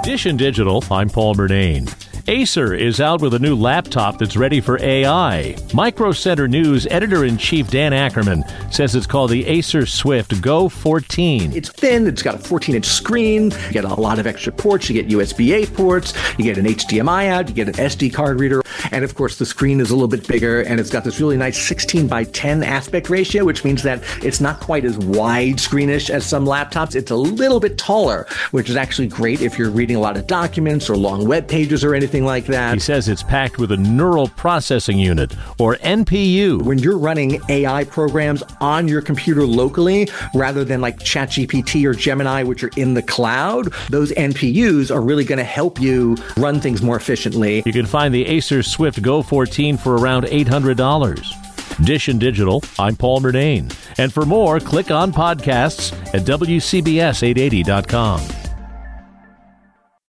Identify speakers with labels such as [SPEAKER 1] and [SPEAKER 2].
[SPEAKER 1] Dish and Digital, I'm Paul Murnane. Acer is out with a new laptop that's ready for AI. Micro Center News editor-in-chief Dan Ackerman says it's called the Acer Swift Go 14.
[SPEAKER 2] It's thin, it's got a 14-inch screen, you get a lot of extra ports, you get USB-A ports, you get an HDMI out, you get an SD card reader, and of course the screen is a little bit bigger, and it's got this really nice 16 by 10 aspect ratio, which means that it's not quite as widescreenish as some laptops. It's a little bit taller, which is actually great if you're reading a lot of documents or long web pages or anything like that.
[SPEAKER 1] He says it's packed with a neural processing unit, or NPU.
[SPEAKER 2] When you're running AI programs on your computer locally, rather than like ChatGPT or Gemini, which are in the cloud, those NPUs are really going to help you run things more efficiently.
[SPEAKER 1] You can find the Acer Swift Go 14 for around $800. Dish and Digital, I'm Paul Murnane. And for more, click on podcasts at WCBS880.com.